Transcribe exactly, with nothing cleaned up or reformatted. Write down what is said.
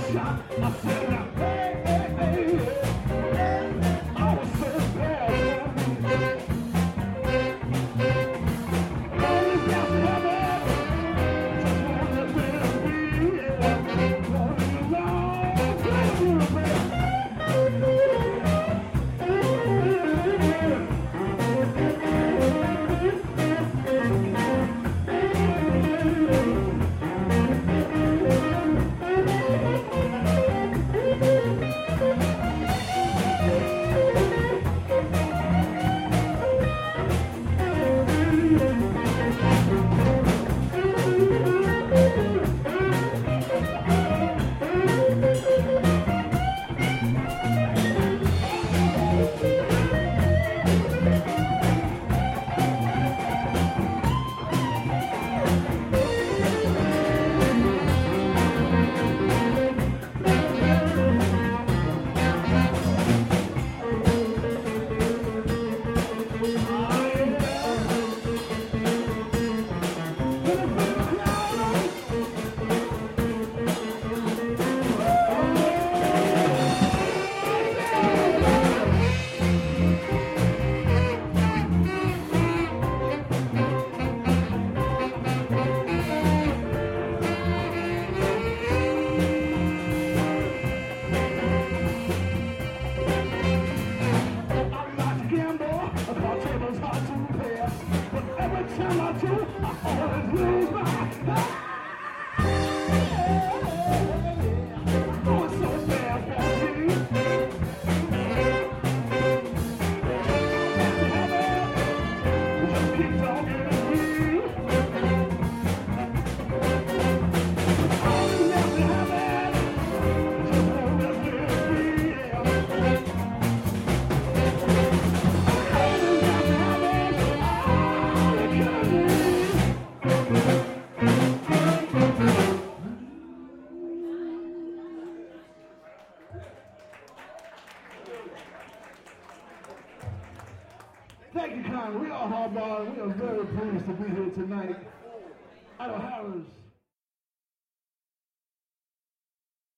shot. I said, hey, hey, hey, hey. I was so bad. Always got to have it. Just wanna let me be. Yeah. Wanna belong. Thank you, man. Time I do, I always lose my oh, it's so bad for me. Just keep talking to me. Always have to have it. Just won't let me be. Always have to have it. Thank you, Connie. We are hardball. We are very pleased to be here tonight. Idle Harris.